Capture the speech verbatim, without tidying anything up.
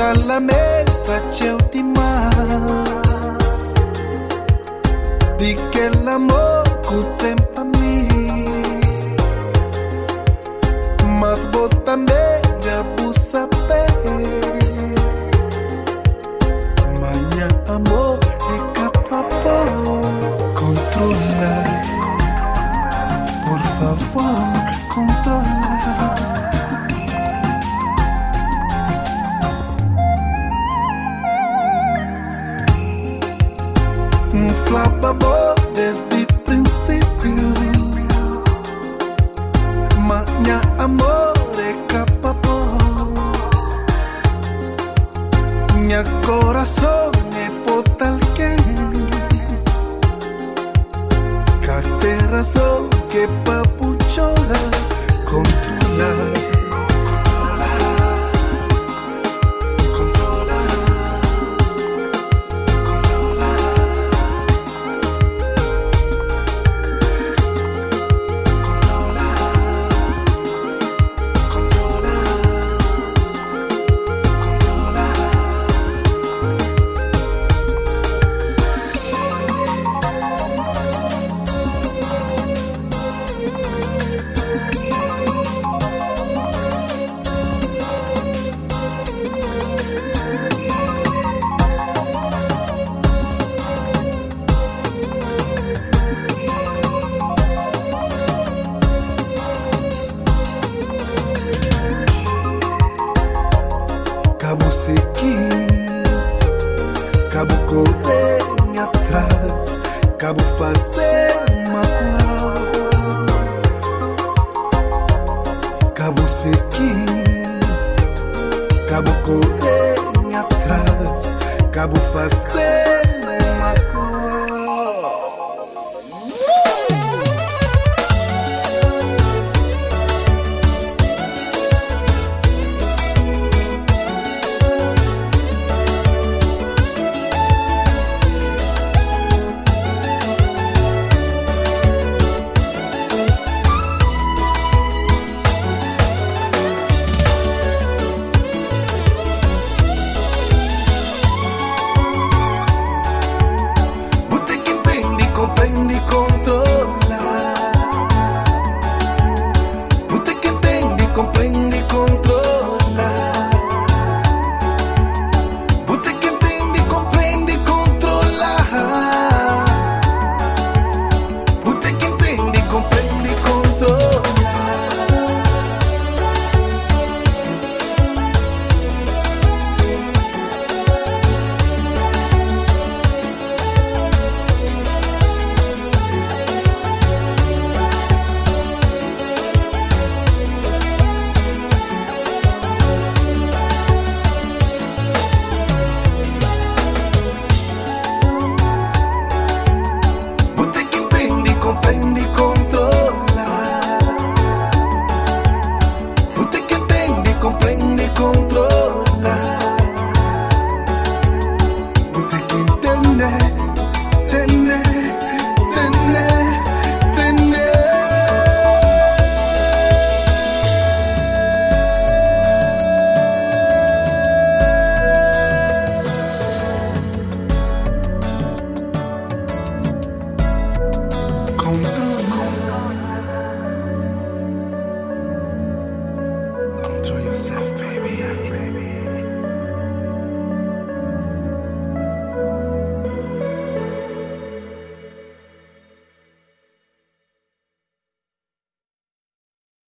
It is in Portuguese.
calamenta c'è di mas di che l'amor cu tempo mi mas bota meia bu saber manha amor e capapó controla por favor controla. Flapabo desde o princípio, minha amor é capaz, minha coração é por alguém, que tem razão que papuchola controla. Cabo seguir, cabo correr atrás, cabo fazer magoar. Cabo seguir, cabo correr atrás, cabo fazer magoar. Tene, tene, tene.